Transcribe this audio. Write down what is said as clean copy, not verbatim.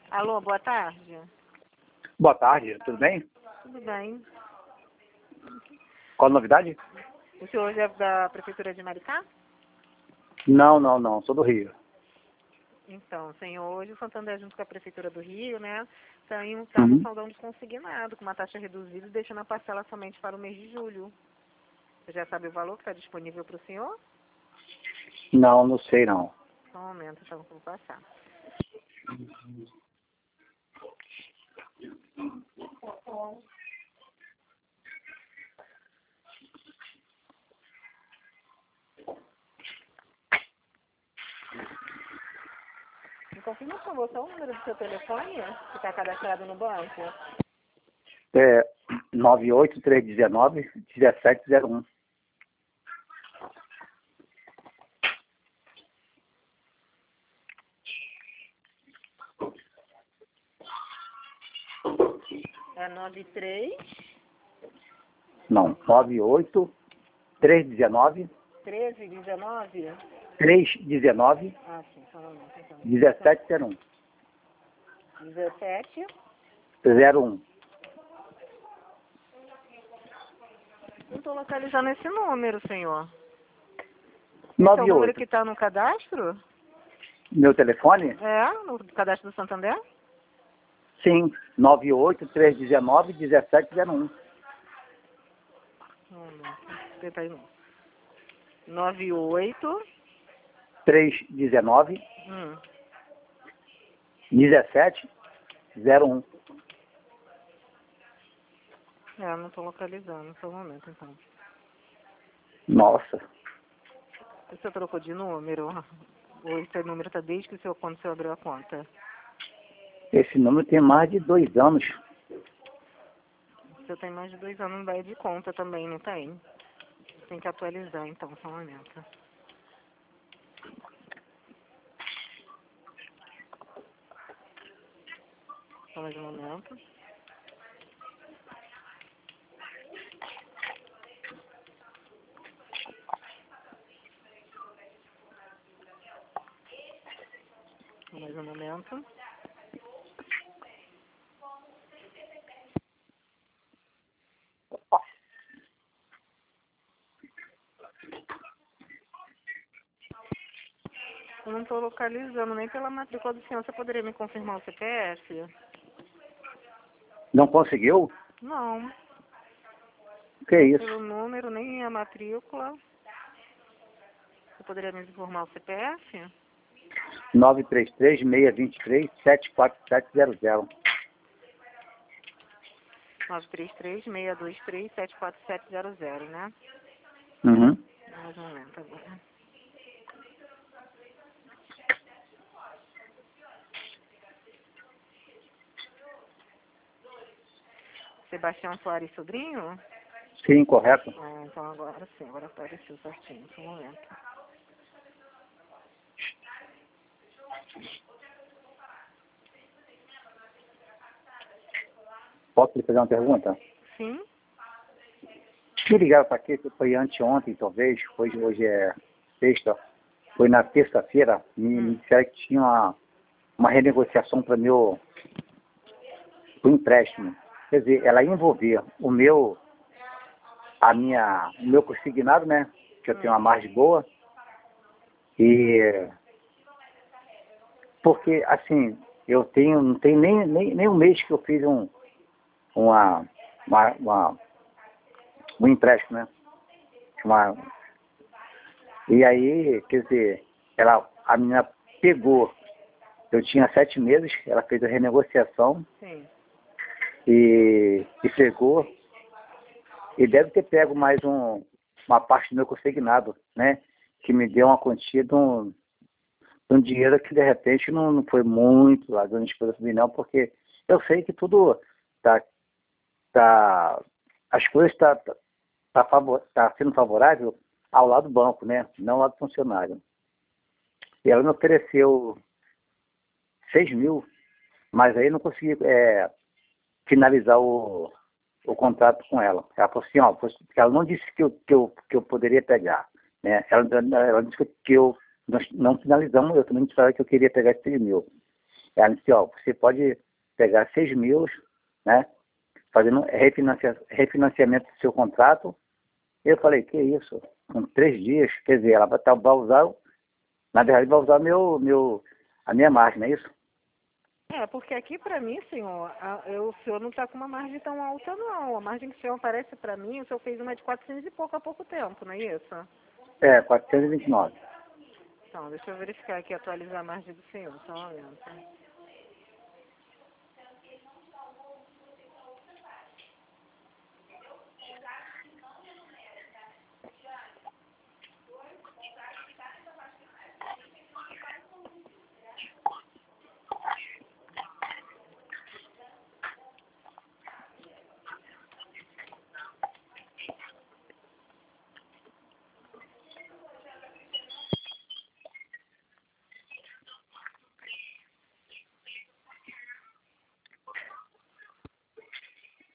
Alô, boa tarde. Boa tarde, tudo bem? Tudo bem. Qual a novidade? O senhor é da Prefeitura de Maricá? Não, sou do Rio. Então, senhor, hoje o Santander, junto com a Prefeitura do Rio, né, está no saldão desconsignado, com uma taxa reduzida e deixando a parcela somente para o mês de julho. Você já sabe o valor que está disponível para o senhor? Não sei não. Só um momento, então, que eu vou passar. Me confirma, por favor, só o número do seu telefone, que está cadastrado no banco? É 98319-1701. É 93 Não, 98319 1319? 319 Ah, sim, só um momento, então. 1701. 17. 01. Não estou localizando esse número, senhor. Esse é o número 98. que está no cadastro? Meu telefone? É, no cadastro do Santander? Sim, 98319-1701. Tenta aí, não. 98. 319 1701. É, não estou localizando, só um momento, então. Nossa, O senhor trocou de número? Ou esse número está desde que quando o senhor abriu a conta? esse número tem mais de 2 anos. O senhor tem mais de 2 anos, não vai de conta também, não tem? Tem que atualizar, então, só um momento. Só mais um momento. Mais um momento. Eu não estou localizando nem pela matrícula do senhor. Você poderia me confirmar o CPF? Não conseguiu? Não. Que Nem isso? pelo número, nem a matrícula. Você poderia me informar o CPF? 933-623-74700. 933-623-74700, né? Uhum. Mais um momento agora. Sebastião Soares Sobrinho? Sim, correto. Ah, então agora sim, agora apareceu certinho, só um momento. Posso lhe fazer uma pergunta? Sim? Me ligaram para aqui, foi anteontem, talvez, hoje é sexta, foi na terça-feira, me disseram que tinha uma renegociação para o empréstimo. Quer dizer, ela ia envolver o meu consignado, né? Que eu tenho uma margem boa. E porque, assim, não tem nem um mês que eu fiz um empréstimo, né? E aí, quer dizer, a menina pegou, eu tinha 7 meses, ela fez a renegociação. Sim. E pegou, e deve ter pego mais uma parte do meu consignado, né? Que me deu uma quantia de um dinheiro que de repente não foi muito lá, grande coisa para mim não, porque eu sei que tudo as coisas tá sendo favorável ao lado do banco, né? Não ao lado do funcionário. E ela me ofereceu 6 mil, mas aí não consegui finalizar o contrato com ela. Ela falou assim, porque ela não disse que eu poderia pegar, né? Ela disse que nós não finalizamos, eu também disse que eu queria pegar 6 mil. Ela disse, ó, você pode pegar 6 mil, né? Fazendo refinanciamento do seu contrato. Eu falei, que isso? Com 3 dias, quer dizer, ela vai usar, na verdade, vai usar a minha margem, não é isso? Porque aqui para mim, senhor, o senhor não está com uma margem tão alta, não. A margem que o senhor aparece para mim, o senhor fez uma de 400 e pouco há pouco tempo, não é isso? 429. Então, deixa eu verificar aqui, atualizar a margem do senhor, só um momento.